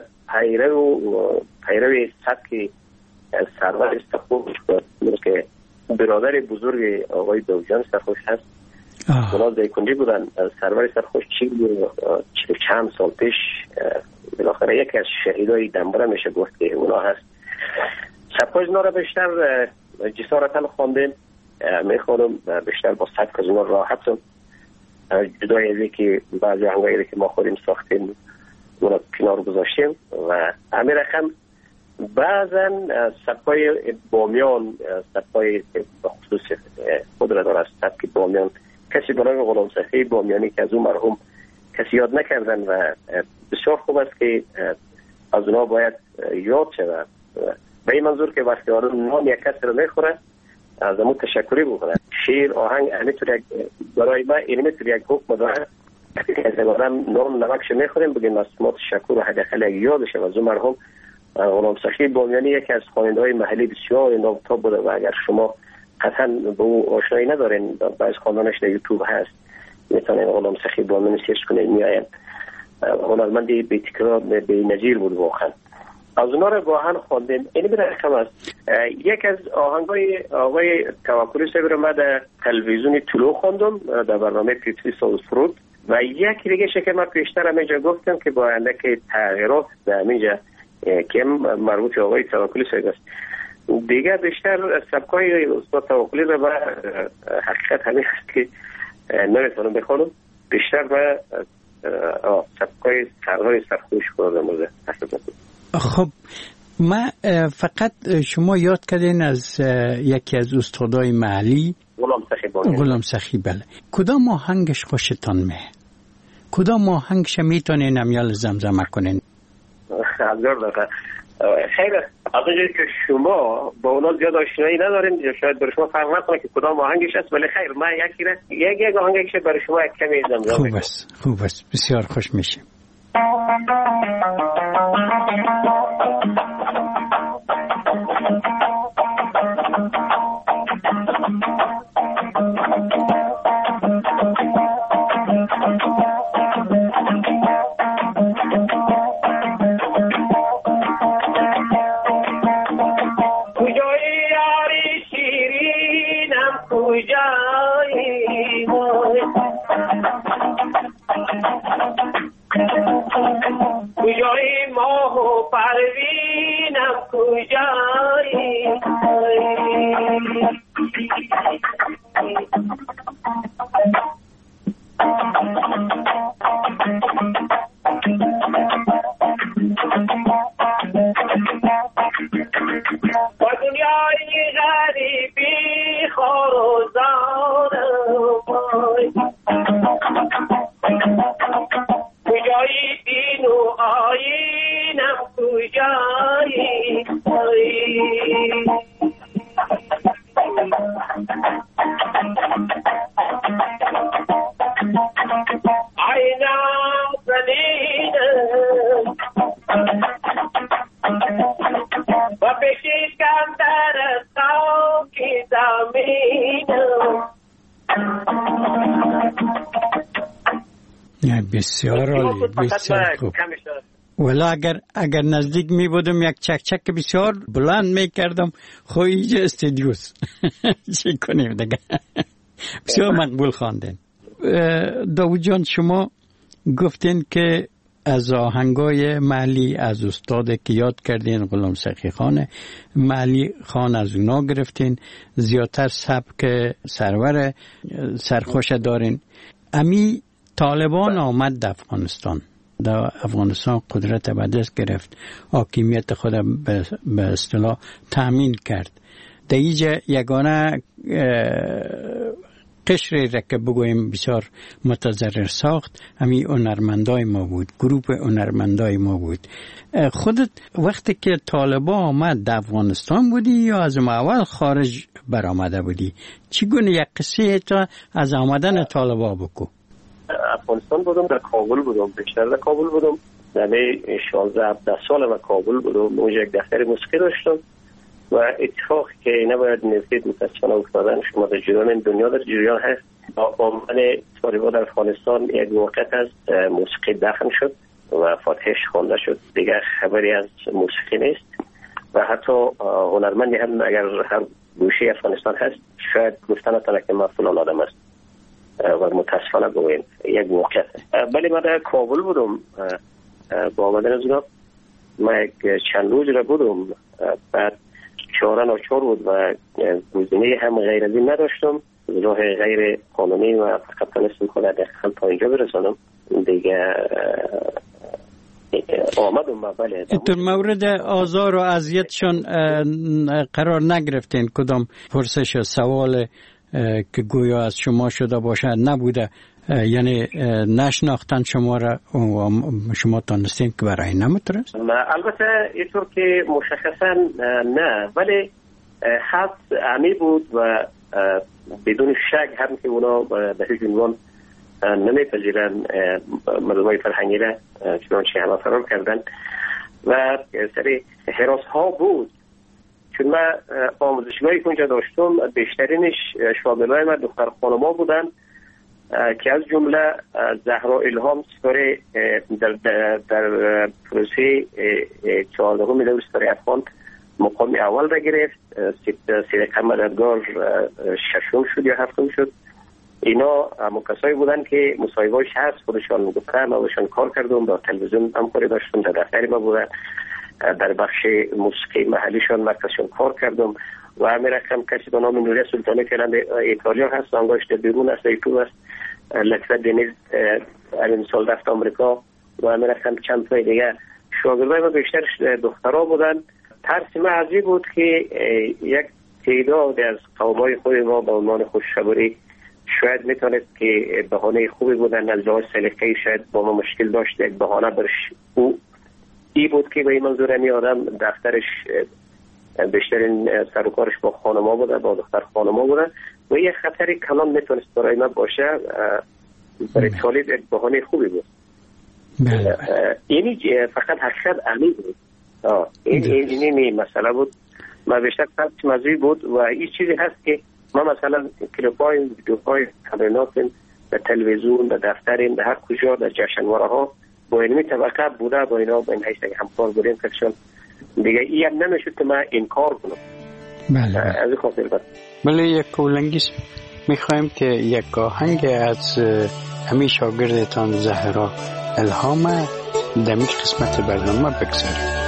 پیرو سبک سرور سرخوش که برادر بزرگ آقای دوجان سرخوش هست اونا دیکنجی بودن. سرور سرخوش چند سال پیش بالاخره یکی از شهیدای دنبره میشه گفت که اونا هست. سبکای اونا را بیشتر جسارتا خواندیم، میخوانم بیشتر با سبک از اونا راحتم جدای ازی که بعضی آهنگایی که ما خودیم ساختیم اونا کنار گذاشتیم و همین رقم بعضا سبکای بامیان سبکای بخصوص خود را داره سبک بامیان کسی برای غلام صفی بامیانی که از اون مرحوم کسی یاد نکردن و بسیار خوب است که از اونا باید یاد شود به این منظور که وقتی آدم نام یک کسی رو میخوره از امون تشکری بکنه. شیر آهنگ همینطور برای من اینمیطور یک حکم داره که از آدم نام نمکش میخوریم بگیم از ما تشکر و حداقل یادشه و از اون مرحوم غلام صفی بامیانی یکی از خواننده‌های محلی بسیار نامتاب بوده و اگر شما قطعا به او آشنایی ندارین باز خواندنش در یوتیوب هست میتونین غلام صفی بامیانی سرچ کنین میاین. هنرمندی بی تکرار بی نظیر بود واقعا. از اونها رو گاهن خواندیم. این به رقم است. یک از آهنگای آقای توکلی صاحب رو من در تلویزیون طلوع خواندم در برنامه پیتری ساوز فرود و یک دیگه که من پیشتر همینجا گفتم که با اندک تغییرات در همینجا که مربوط آقای توکلی صاحب است. دیگه بیشتر سبکای استاد توکلی رو من حقیقت همین است که نمیتونم بخونم. بیشتر به سبکای سرهای سرخوش خواندم بوده. خب ما فقط شما یاد کردین از یکی از استادای محلی غلام صفی. بله. کدام آهنگش خوشتان میه؟ کدام آهنگش میتونین امیال زمزمه کنین؟ هزار دفعه. خیلی از اونجایی که شما با اونا زیاد آشنایی ندارین شاید برای شما فرق نکنه که کدام آهنگش است، ولی خیر من یک آهنگش برای شما یک کمی زمزمه میکنم. خوب است بسیار خوش میشه. کجای ماه و پروینم کجایی با دنیای غریبی خار و زارم کجایی دین و آیینم کجایی آینم زنینم و بشکم در خاک زمینم. بسیار عالی، بسیار خوب. ولی اگر نزدیک می بودم یک چک بسیار بلند می کردم خو اینجا استودیوس چی کنیم دیگه. بسیار مقبول خواندین. داوود جان شما گفتین که از آهنگای محلی از استاد که یاد کردین غلام سخی خان محلی خان از اونا گرفتین، زیادتر سبک سرور سرخوش دارین. امی طالبان آمد در افغانستان قدرت به دست گرفت، حاکمیت خود به اصطلاح تأمین کرد. در اینجا یگانه قشری را که بگویم بسیار متضرر ساخت همین هنرمندای ما بود، گروپ هنرمندای ما بود. خودت وقتی که طالبان آمد در افغانستان بودی یا از اول خارج برآمده بودی؟ چگونه یک قصه تا از آمدن طالبان بگو؟ افغانستان بودم، در کابل بودم، بیشتر در کابل بودم. یعنی 16-17 سال و کابل بودم. اونجا یک دفتر موسیقی داشتم و اتفاقی که نباید نزدیک متاسفانه افتادن شما در جریان دنیا در جریان هست. با من طالبان در افغانستان یک موقعیت از موسیقی دفن شد و فاتحش خوانده شد، دیگه خبری از موسیقی نیست و حتی هنرمندی هم اگر هر گوشه افغانستان هست شاید گفتن نتونه که من فلان آدم است و متاسفانه بگویم یک موقعیت. ولی من در کابل بودم. با آمدن از اونا من چند روز را بودم، بعد چاره ناچار بود و گزینه هم غیر از این نداشتم، راه غیر قانونی و فقط تونستم خود دقیقا تا اینجا برسانم دیگه آمدم. بله در مورد آزار و اذیتشون قرار نگرفتین؟ کدام پرسش سوال که گویا از شما شده باشه نبوده، یعنی نشناختن شما را و شما تانستین که برای نمیتونست؟ البته اینطور که مشخصا نه، ولی حد عمی بود و بدون شک هم که اونا به هیچ عنوان نمیپذیرن مردمای فرهنگی را، چنانچه همه فرار کردن و سری حراس ها بود. چون من آموزشگاهی که اونجا داشتم بیشترینش شاگردای من دختر خانما بودن که از جمله زهرا الهام ستاره در پروسه 14 دورستان افغان مقام اول را گرفت، صدیق مددگار ششم شد یا هفتم شد. اینا کسایی بودن که مصاحبه‌اش هست خودشان گفتن، ما باشون کار کردم، با تلویزیون همکاری داشتم، در دفتر ما بودن، در بخش موسیقی محلیشان مرکزشان کار کردم و همین رقم کسی به نام نوری سلطانی که ایتالیا هست، آنگاهش در بیرون است، ایتو است، لطفه دنیز این سال رفت آمریکا و همین رقم چند تای دیگه شاگردای ما بیشتر دخترها بودن. ترس ما عجیب بود که یک تعداد از قومای خود ما به عنوان خوشخبری شاید میتونید که بهانه خوبی بودن از لحاظ سلیقه‌ای شاید با ما مشکل داشت. یک بهانه برش او ای بود که به این منظور می آدم دفترش بیشترین سر و کارش با خانما بوده، با دختر خانما بوده و یه خطری کلان میتونست برای من باشه. برای طالب یک بهانه خوبی بود. اینی فقط حقیقت علی بود. اینی مسئله بود. من بیشتر قصد موضوعی بود و این چیزی هست که ما مثلا کلیپ‌های ویدیوهای تمرینات در تلویزیون، در دفترین، در هر کجا، در جشنواره ها با اینمی طبقه بوده، با اینا با این حیث که همکار بودیم کشون دیگه این هم نمیشد که من انکار کنم. از این خاطر بود. بله یک کولنگیس میخوایم که یک آهنگ از همین شاگردتان زهرا الهام در این قسمت برنامه بگذاریم.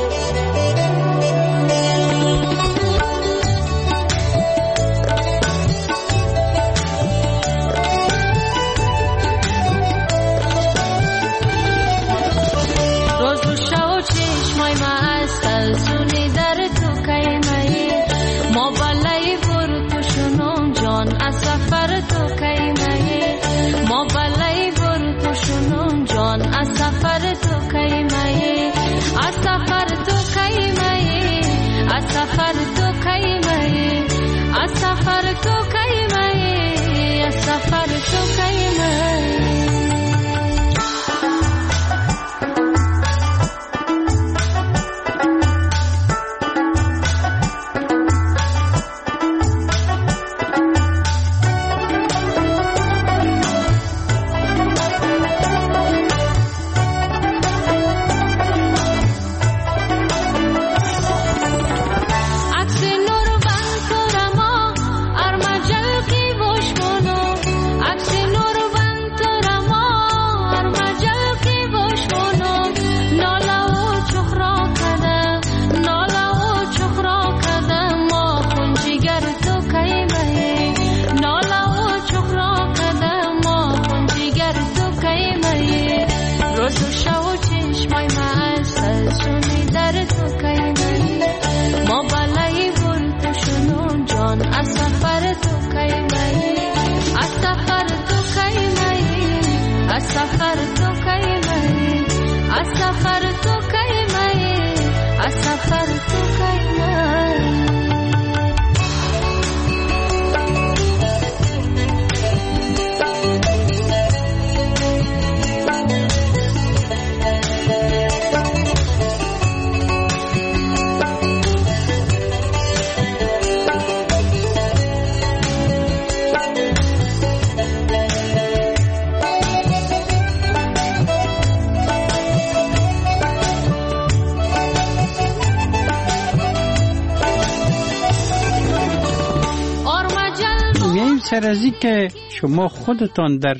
سر از این که شما خودتان در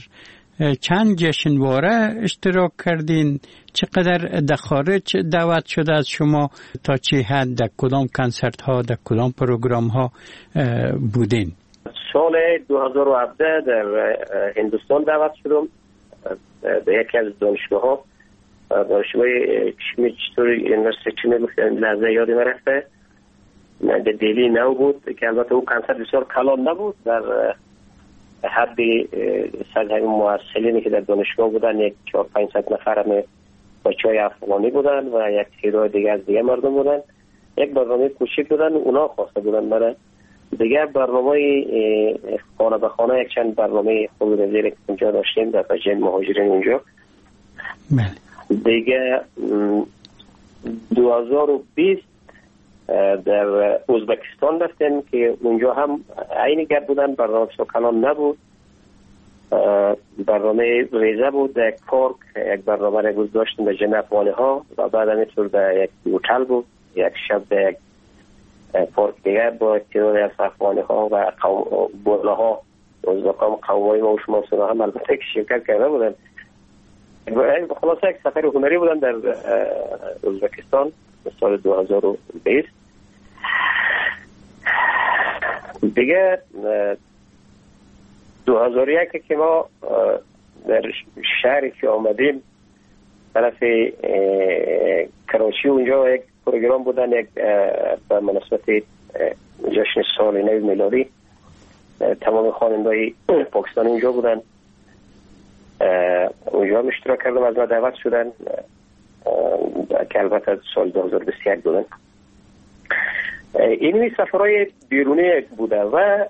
چند جشنواره اشتراک کردین، چقدر در خارج دعوت شده از شما، تا چه حد در کدام کنسرت ها، در کدام پروگرام ها بودین؟ سال 2017 در هندوستان دعوت شدم به یکی از دانشگاه ها، دانشگاه چطوری یونیورسیتی لحظه یادی مرفته در دلی نو بود که البته او کنسرت بسیار کلان نبود. در حد صد همین محصلینی که در دانشگاه بودن یک 400-500 نفر همه بچه‌های افغانی بودن و یک تعداد دیگه از دیگه مردم بودن. یک برنامه کوچیک بودن، اونا خواسته بودن برای دیگه برنامه خانه به خانه، یک چند برنامه خوبی در زیر اونجا داشتیم در بجن مهاجرین اونجا. دیگه 2020 در ازبکستان رفتیم که اونجا هم عین گپ بودن، برنامه سکانان نبود، برنامه ریزه بود. در پارک یک برنامه رو داشتیم در جمع افغانی ها و بعد همینطور در یک هتل بود، یک شب در یک پارک دیگه با تعداد از افغانی ها و بوله ها ازبکان قومای ما و شما سنا هم البته که شرکت کرده بودن. خلاصه یک سفر هنری بودن در ازبکستان سال 2020. دیگه 2001 که ما در شهری که آمدیم طرف کراچی، اونجا یک پروگرام بودن، یک به مناسبت جشن سال نو میلادی تمام خواننده‌های پاکستانی اونجا بودن. اونجا هم اشتراک کردم، از ما دعوت شدن که البته سال 2021 بودن. اینمی سفرهای بیرونی بوده و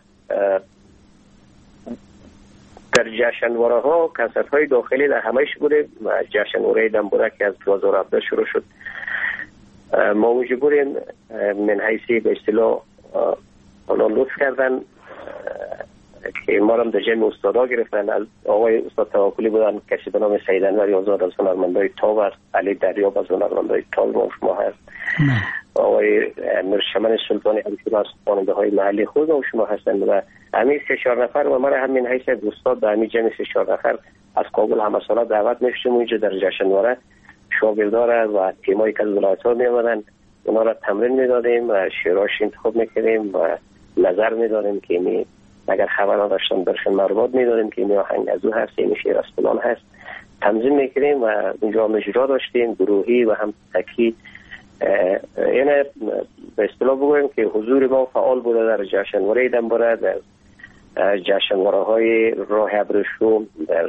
در جشنواره ها کنسرت های داخلی در همهش بوده. جشنواره دنبوره که از 2017 شروع شد ما مجبوریم من حیثی به اصطلاح آنان لطف کردن که ما را در جمع استادا گرفتن. آقای استاد توکلی بودن، کسی به نام سید انور آزاد از هنرمندای تاور، علی دریاب از هنرمندای تال و شما هست، آقای مرشمن سلطانی علیفی از خواننده های محلی خود و شما هستند و همین 3-4 نفر و من همین حیث استاد به همین جمع 3-4 نفر از کابل همه سالا دعوت می‌شدیم اونجا در جشنواره. شاگردان و تیمایی که از ولایت‌ها می‌آمدن اونا را تمرین می‌دادیم و شعراش انتخاب می‌کردیم و نظر می‌دادیم که این اگر خبر نداشتن برشون معلومات می‌دادیم که این آهنگ از او هست، این شعر از فلان هست، تنظیم می‌کردیم و اونجا مجرا داشتیم گروهی و هم تکی. یعنی به اصطلاح بگویم که حضور ما فعال بوده در جشنواره دنبوره، در جشنواره‌های راه ابریشم، در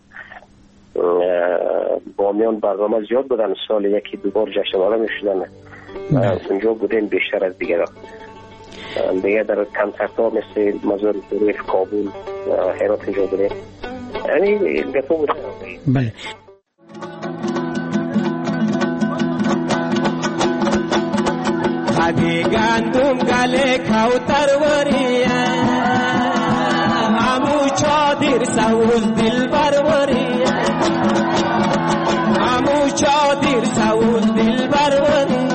بامیان برنامه زیاد بودن، سال 1-2 بار جشنواره می‌شدن. اونجا بودیم بیشتر از دیگران. دیگه در کنسرت‌ها مثل مزار شریف، کابل، هرات اینجا بودیم. یعنی دفعه بوده. بله. خدی گندم گله کوتر وریه همو چادر سوز دل بروریه همو چادر سوز دل بروریه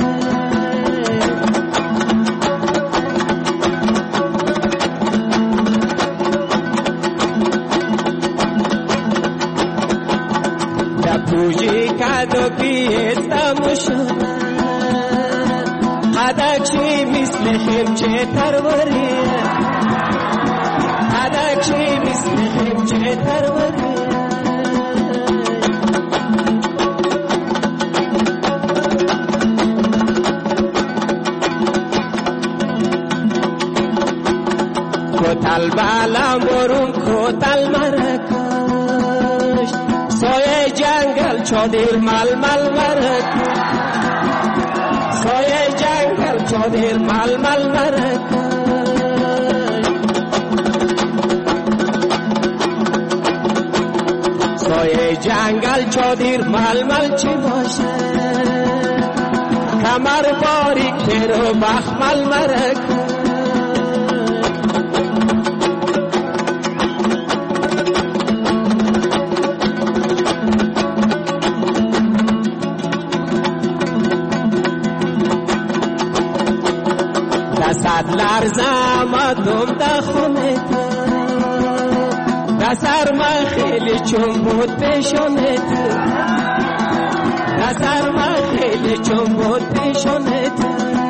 پوجی کدو بیستم هدکشی مثل خمچه تروریه هدکشی مثل خمچه تروریه کتل بالم برون کتل مرکش سایه جنگل چادر ململ مرکش سایه جنگل چادر ململ مرکش سایه جنگل چادر ململ چی باشه کمر باریک تیرو بخمل مرکش دست لرزم آدم دخونت دستر من خیلی چون بود پیشونت دستر من خیلی چون بود پیشونت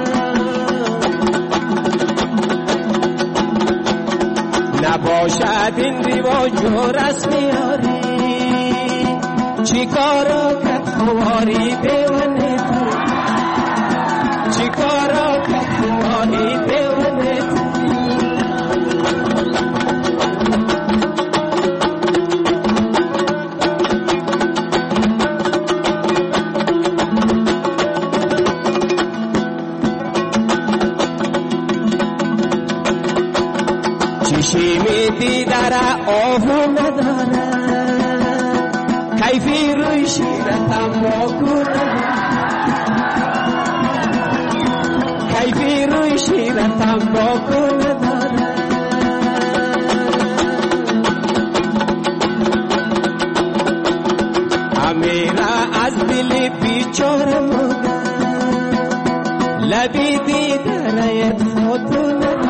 نباشد این ریواج و رسمیاری چی کارا کت خواری بیونت چی کارا کت خواری بیونت چشمی دیدر آهو نداره کیفی روی شیرتم باکو نداره کیفی روی شیرتم باکو نداره امیره از دل بیچاره مردم لبی دیدرت خودو نداره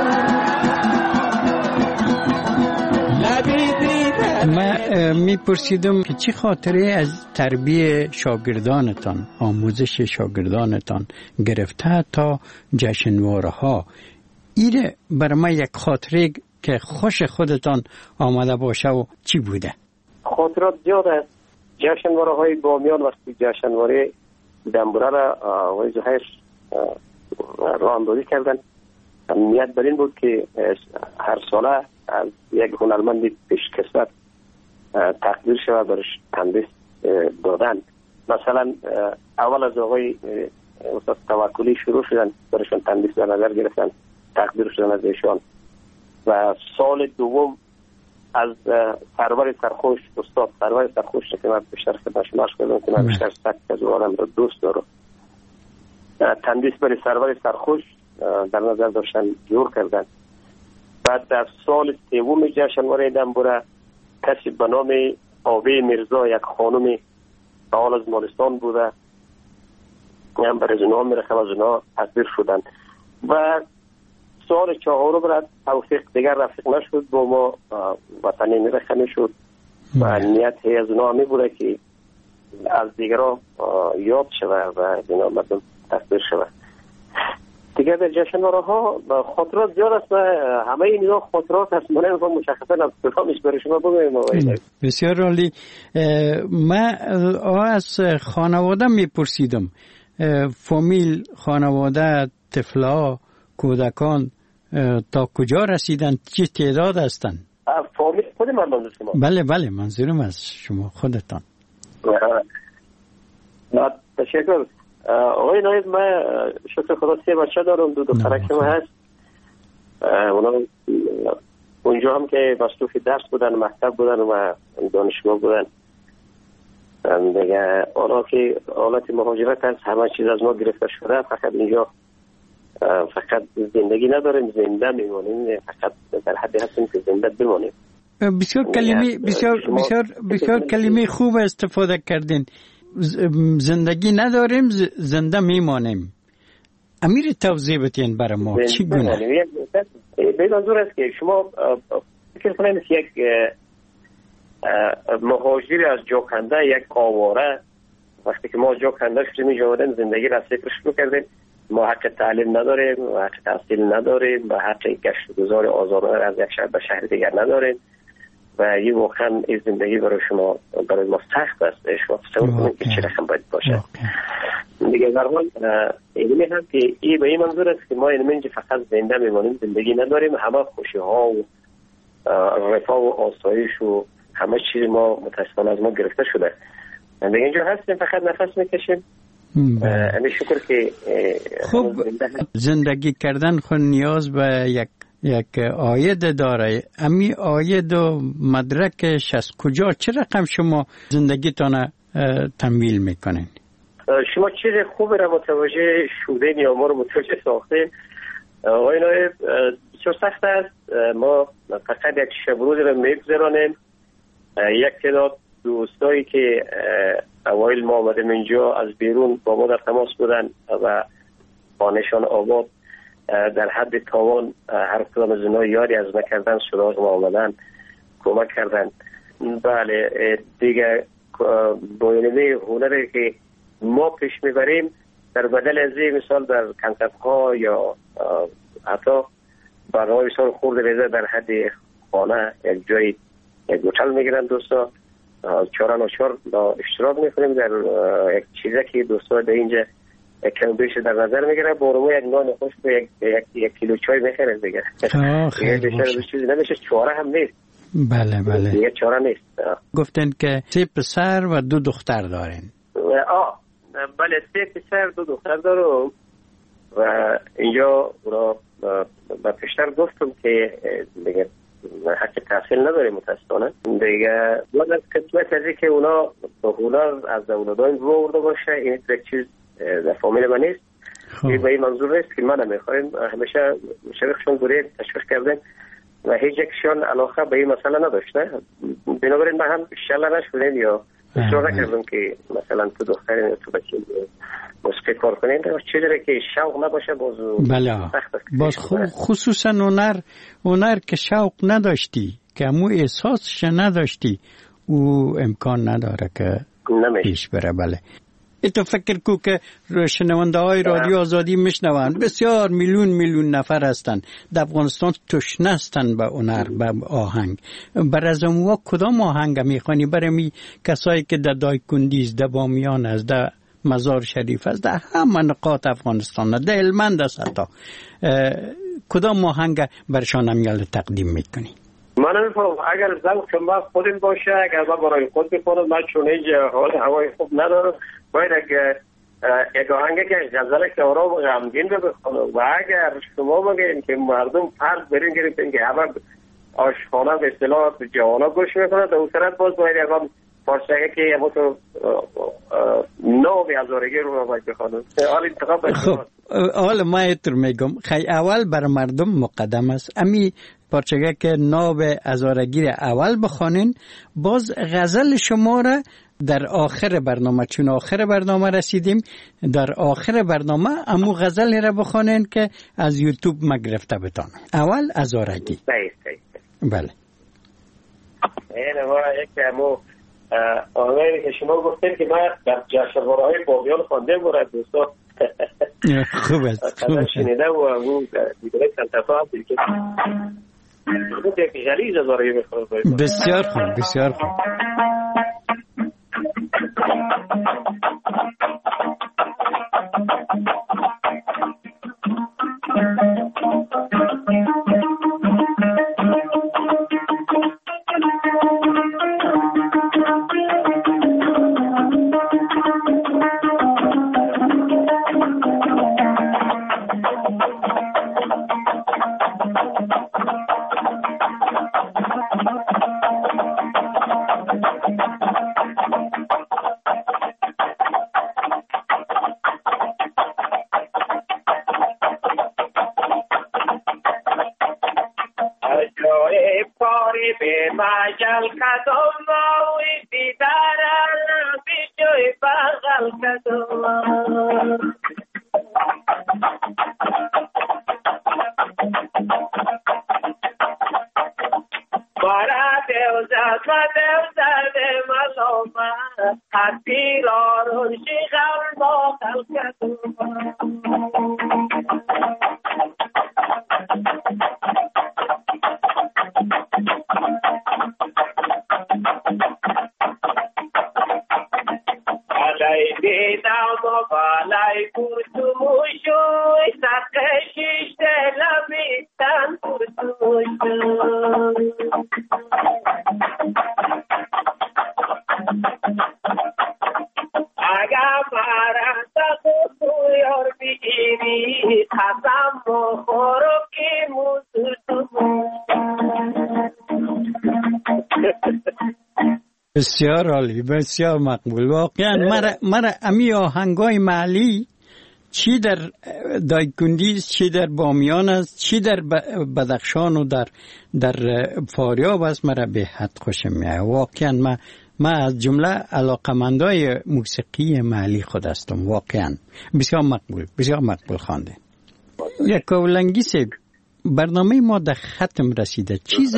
من میپرسیدم که چی خاطره از تربیت شاگردانتان، آموزش شاگردانتان گرفته تا جشنواره ها، ایره برای من یک خاطره که خوش خودتان آمده باشه و چی بوده؟ خاطرات زیاد است. جشنواره های بامیان وقتی جشنواره دنبوره را آقای زهیر راه اندازی کردن نیت بر این بود که هر ساله از یک هنرمند پیشکسوت تقدیر شود برش تندیس دادن. مثلا اول از آقای استاد توکلی شروع شدن برشان تندیس در نظر گرفتن، تقدیر شدن از ایشان. و سال دوم از سرور سرخوش، استاد سرور سرخوش که من بیشتر خدمتش مشغول کردم که من بیشتر سبک از آدم رو دوست دارم، تندیس برای سرور سرخوش در نظر داشتن جور کردن. بعد در سال سوم جشنواره دنبوره کسی به نام آبی میرزا، یک خانم فعال از مالستان بوده، هم برای زنها میرخم از زنها تقدیر شدن. و سال چهارم برد توفیق دیگر رفیق نشد، با ما وطنی میرخمی شد و نیت از زنها می بوده که از دیگرها یاد شود و زنها مردم تقدیر شود. دیگه در جشنواره ها خاطرات زیاد است و همه اینها خاطرات هست. من نمی‌فهم مشخصا نامش برای شما بگویم. بسیار عالی. من از خانواده میپرسیدم، فامیل، خانواده، طفلا، کودکان تا کجا رسیدن؟ چه تعداد هستند؟ فامیل خود من منظور شما؟ بله منظورم از شما خودتان. تشکر. آقای نایب، من شکر خدا 3 بچه دارم، 2 دخترک ما هست. اونا اونجا هم که مصروف درس بودن، مکتب بودن و دانشگاه بودن. دیگه اونا که حالت مهاجرت هست، همه چیز از ما گرفته شده، فقط اینجا فقط زندگی نداریم، زنده میمونیم، فقط در حدی هستیم که زنده بمونیم. بسیار کلمه خوب استفاده کردین. زندگی نداریم، زنده میمانیم. امیر توضیح بتین برای ما چی گونه؟ به منظور است که شما فکر کنید یک مهاجر از جاکنده، یک آواره، وقتی که ما جاکنده شدیم جوادن زندگی را صفر شروع کردیم، ما حق تعلیم نداریم، حق تحصیل نداریم و حق گشت گذار آزادانه از یک شهر به شهر دیگر نداریم و این واقعا این زندگی برای شما، برای ما سخت است. شما تصور کنید که چه رقم باید باشه. دیگه در حال اینمی هم که این به این منظور است که ما اینجا فقط زنده میمانیم، زندگی نداریم. همه خوشی ها و رفاه و آسایش و همه چیز ما متاسفانه از ما گرفته شده. دیگه اینجا هستیم، فقط نفس میکشیم. امی شکر که خب زندگی کردن خود نیاز به یک آید داره. امی آید و مدرکش از کجا، چه رقم شما زندگیتان تمویل میکنین؟ شما چیز خوبی را متوجه شدین یا ما رو متوجه ساختین. آقای نایب، بسیار سخت است. ما فقط یک شب روز را میگذرانیم. یک تعداد دوستایی که اوایل ما آمدیم اینجا از بیرون با ما در تماس بودن و خانه‌شان آباد در حد تاوان هر کدام از اونها یاری از نکردن سراغ ما آمدن، کمک کردن. بله دیگه با اینمی هنری که ما پیش میبریم در بدل از این مثال در کنسرت‌ها یا حتی برنامه بسیار خورد ریزه در حد خانه یک جایی یک هتل میگیرن دوستا، چهارناشار با اشتراک میکنیم در یک چیزی که دوستا در اینجا کم بیش در نظر میگیره. برای یک نان خوش به یک کیلو چای میخیره دیگه. خیلی بیشتر چیزی نمیشه، چاره هم نیست. بله دیگه چاره نیست. گفتن که 3 پسر و 2 دختر دارین. بله 3 پسر 2 دختر دارم و اینجا اونا با پیشتر گفتم که دیگه حق تحصیل نداریم متاسفانه. دیگه باید از قسمت از که اونا با هنر از اولادان رو آورده باشه، این یک چیز در فامیل من نیست. این به این منظور نیست که من نمیخوایم، همیشه شرخشون گوره تشویق کردن و هیچ یکشان علاقه به این مسئله نداشته. بنابراین من هم شله نشدیم یا اصرار نکردم که مثلا تو دختر تو بچه موسیقی کار کنیم. چیزی که شوق نباشه سخت است. باز خصوصا هنر که شوق نداشتی، که همون احساسش نداشتی، او امکان نداره که پیش بره. بله تو فکر کو که شنونده های رادیو آزادی میشنوند، بسیار میلیون نفر هستند در افغانستان تشنه هستند به هنر، به آهنگ. برای از اونها کدام آهنگ میخوانی؟ برای می کسایی که در دایکندیز، در بامیان است، در مزار شریف است، در همه نقاط افغانستان، در هلمند است، حتی کدام آهنگ برشان امیال تقدیم میکنی؟ من نمی‌فهمم اگر ذوق ما خودم باشه، اگر ما برای خود بکنم، من چون اینجا حال هوای خوب ندارم، باید یک آهنگی که غزل که آرام و غمگین بخونم. و اگر شما بگین که مردم فرض برین گرفتن که همه آشخانه به اصطلاح جوانا گوش میکنن، در اون طرف باز باید یک پارچه‌ای که همون تو نوی هزارگی رو باید بخونم. حال انتخاب باید خب حالا ما اینطور میگم خیلی اول بر مردم مقدم است امی پارچگه که ناب هزارگیر اول بخوانین، باز غزل شما را در آخر برنامه، چون آخر برنامه رسیدیم، در آخر برنامه امو غزل را بخوانین که از یوتیوب ما گرفته بتان. اول هزارگی. بله. این ما یک امو آنهایی که شما گفتید که من در جشنواره‌های باقیان خوانده بودم دوستان. خوب است. خوب شنیده و اون دیگه سنتفا هم دیگه جلیز هزارگی بخونم. بسیار خوب، بسیار خوب. بسیار عالی، بسیار مقبول. واقعا مرا امی آهنگای محلی چی در دایکندی، چی در بامیان است، چی در بدخشان و در فاریاب است، مرا به حد خوشم میاد. واقعا ما از جمله علاقمندای موسیقی محلی خود هستم. واقعا بسیار مقبول، بسیار مقبول خوانده. یک کولنگیس برنامه ما در ختم رسیده. چیز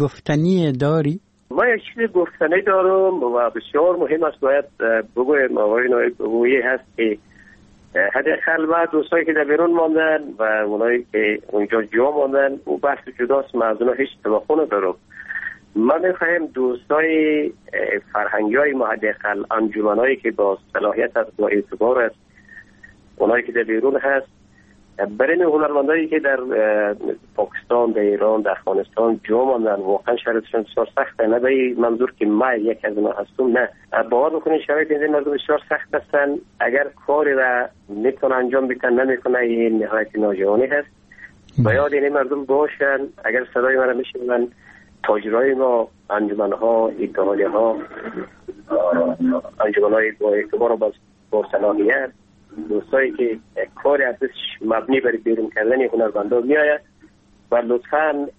گفتنی داری؟ ما یک چیز گفتنی دارم و بسیار مهم است باید بگویم. آقای نایب بگویی هست که حداقل ما دوستایی که در بیرون ماندن و اونایی که اونجا جا ماندن او بحث جداست، ما از اونها هیچ توقع ندارم. ما میخوایم دوستای فرهنگی های ما حداقل انجمنایی که با صلاحیت است و اعتبار است، اونایی که در بیرون هست، برای هنرمندایی که در پاکستان، در ایران، در افغانستان جا ماندن، واقعا شرایطشون بسیار سخته. نه به منظور که ما یک از اونها هستم، نه، باور بکنید شرایط این مردم بسیار سخت هستن. اگر کاری را میتونه انجام بدن نمیکنه، این نهایت ناجوانی هست. باید این مردم باشن. اگر صدای من میشنون تاجرای ما، انجمنها، اتحادیه‌ها، انجمنهای با اعتبار و با صلاحیت، دوستایی که کاری ازش مبنی بر بیرون کردن هنرمندا میآید و لطفاً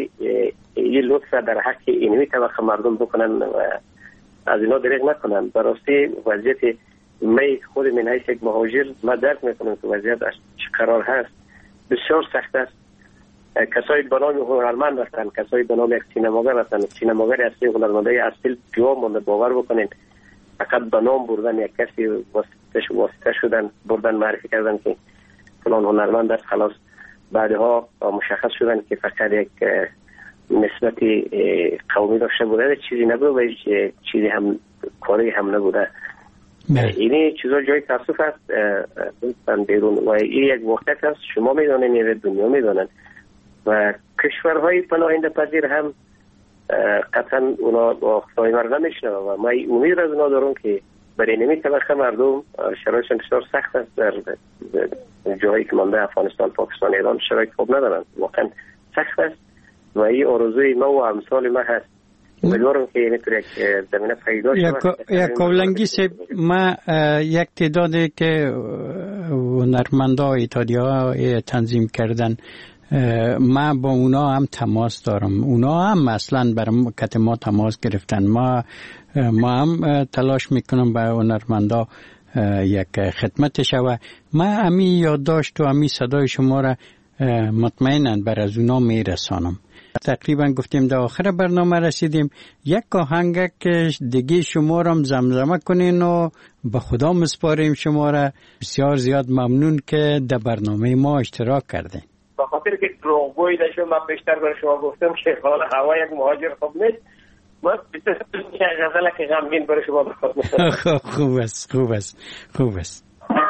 یه لطف در حق اینمی توقع مردم بکنن و از اینا دریغ نکنن. براستی وضعیت می خود من حیث یک مهاجر ما درک میکنم که وضعیت چه قرار هست. بسیار سخت است. کسایی به نام هنرمند هستن، کسایی به نام یک سینماگر هستن، سینماگر اصلی هنرمندای اصلی جا مونده. باور بکنین فقط به نام بردن یک کسی واسطه شدن، بردن معرفی کردن که فلان هنرمند است، خلاص بعدها مشخص شدن که فقط یک نسبت قومی داشته بوده، چیزی نبوده و چیزی هم کاری هم نبوده. اینی چیزا جای تاسف است دوستان بیرون و این یک واقعیت است. شما میدونین، این دنیا میدونن. و کشورهای پناهنده پذیر هم قطعا اونا با خطای مردم میشنه و من امید از اونا دارم که برای نمی طبقه مردم شرایطشان بسیار سخت است. در جایی که مانده افغانستان، پاکستان، ایران شرایط خوب ندارن، واقعا سخت است و این آرزوی ما و امثال ما هست. امیدوارم که اینطور یک زمینه پیدا شود. یک کولنگی سیب، ما یک تعدادی که هنرمندا ایتالیا تنظیم کردن، ما با اونا هم تماس دارم، اونا هم اصلا برای کت ما تماس گرفتن. ما هم تلاش میکنم به هنرمندا یک خدمت شوه. ما امی یادداشت و امی صدای شما را مطمئناً بر از اونا میرسانم. تقریبا گفتیم در آخر برنامه رسیدیم. یک آهنگ که دیگه شما را زمزمه کنین و به خدا مسپاریم شما را. بسیار زیاد ممنون که در برنامه ما اشتراک کردین. به خاطر که دروغگویی داشتم، من بیشتر برای شما گفتم که حال هوا یک مهاجر خوب نیست. ما بیشتر غزل که غمگین برای شما بخوام. خوب است.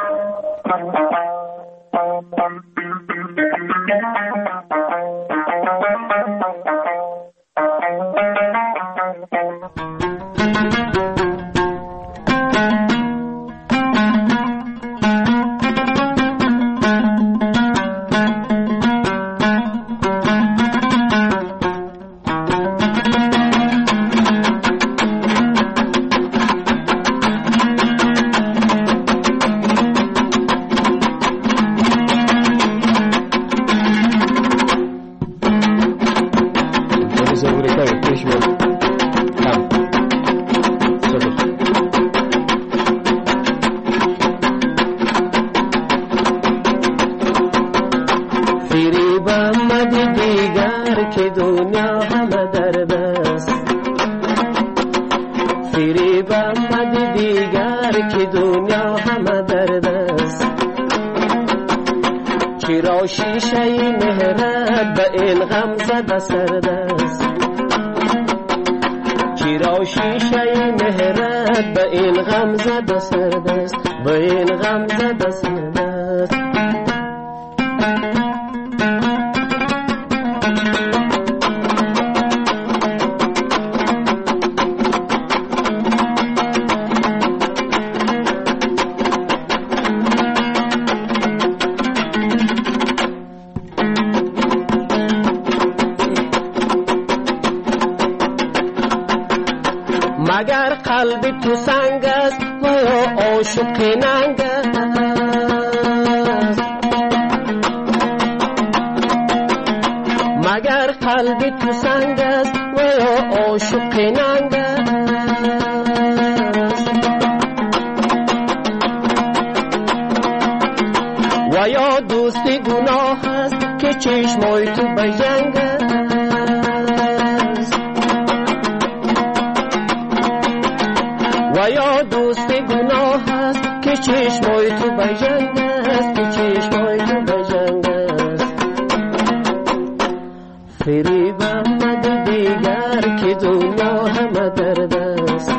مگر قلب تو سنگ است و عاشق ننگ است، مگر قلب تو سنگ است و عاشق ننگ است، و یا دوستی گناه است که چشمای تو به جنگ است، و یا دوست گناه است که چشمای تو به جنگ است، که چشمای تو به جنگ است. فریب آمد دیگر که دنیا همه درد است،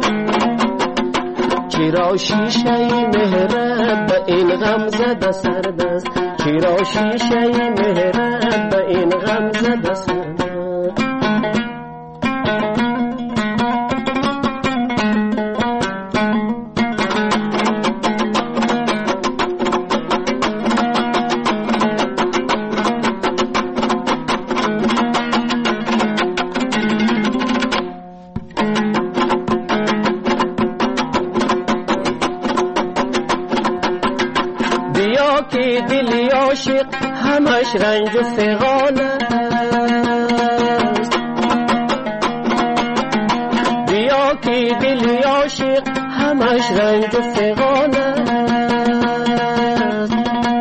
چرا شیشه مهرت به این غم زده سرد است، چرا شیشه مهرت به این غم زده سرد است. همش رنج و فغان است، بیا که دل عاشق همش رنج و فغان است،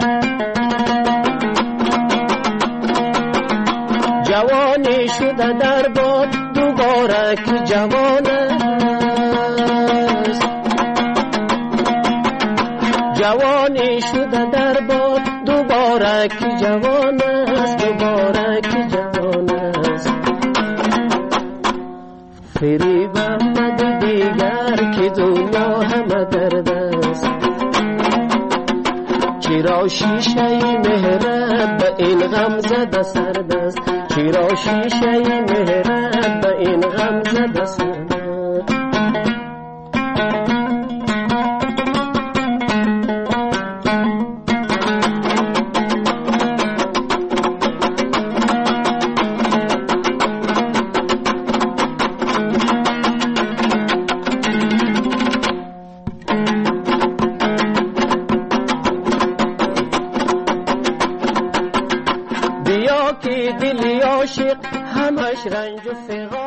جوانی شده در باد دوباره که جوان است، جوانی شده در باد دوباره که جوان است، دوباره که جوان است. فریب آمد دیگر که دنیا همه درد است، چرا شیشه مهرت به این غم زده سرد است چرا شیشه مهرت به این غم زده سرد است بیا که دل عاشق همش رنج و فغان